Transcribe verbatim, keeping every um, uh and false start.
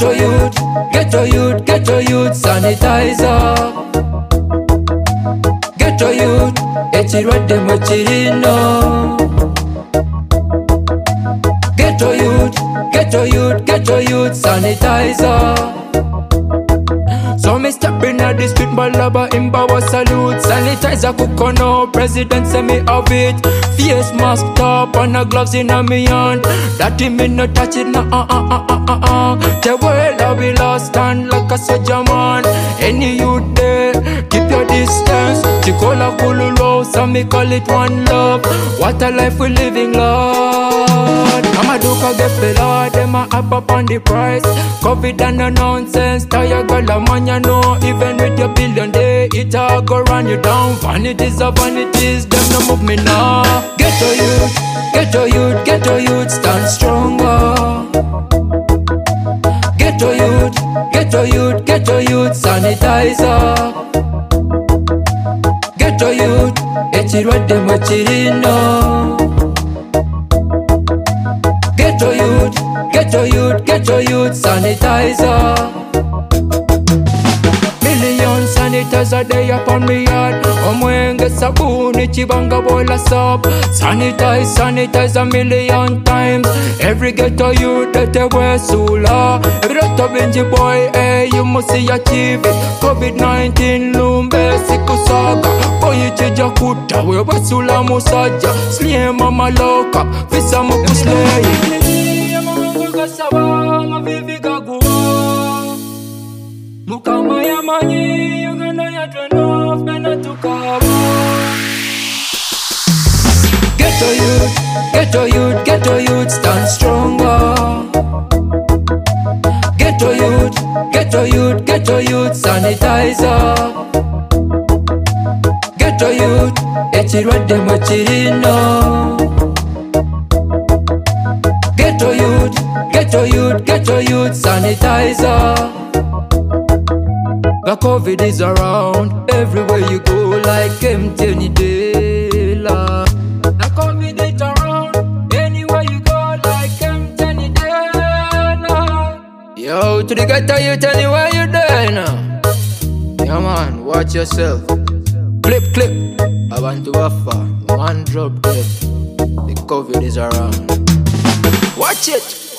Ghetto youth, ghetto youth, ghetto youth, sanitizer. Ghetto youth, echirwadde mu kirino. Ghetto youth, ghetto youth, ghetto youth, sanitizer. So me step in at the street, balaba imbawa salute. Sanitizer cook on no president say me have it. Face mask top and a gloves in a me hand. That him me no touch it na uh uh uh uh uh uh. The world I be lost stand like a soldier man. Any youth there, keep your distance. Chikola kululo, so me call it one love. What a life we living, Lord. I'ma do ka get fella, them a up up on the price. COVID and no nonsense, tired girl a man you know. Even with your billion day, it all go run you down. Vanities are vanities, them no move me now. Ghetto youth, ghetto youth, ghetto youth, stand stronger. Ghetto youth, ghetto youth, ghetto youth, sanitizer. Ghetto youth, echirwadde mu kirino. Ghetto youth, ghetto youth, ghetto youth, sanitizer. Million sanitizer day upon me yard. Omwenge sabuni chibanga bola sub. Sanitize, sanitize a million times. Every ghetto youth that they wear sula. Every lot of benji boy, hey, you must see achieve it. COVID nineteen lumbe siku saga. Boy chija kuta, we basula musaja. Slay mama loka, fisa muku slay. Mukama ya manyi, yugenda ya twenof, bena tukaba. Ghetto youth, ghetto youth, ghetto youth, stand stronger. Ghetto youth, ghetto youth, ghetto youth, sanitizer. Ghetto youth, echirwadde mu kirino. Ghetto youth, ghetto youth, ghetto youth, sanitizer. The COVID is around, everywhere you go like empty day. The COVID is around, anywhere you go like empty day. Yo, to the ghetto youth anywhere you there now. Yeah man, watch yourself. Clip, clip, I want to offer one drop dead. The COVID is around. Watch it.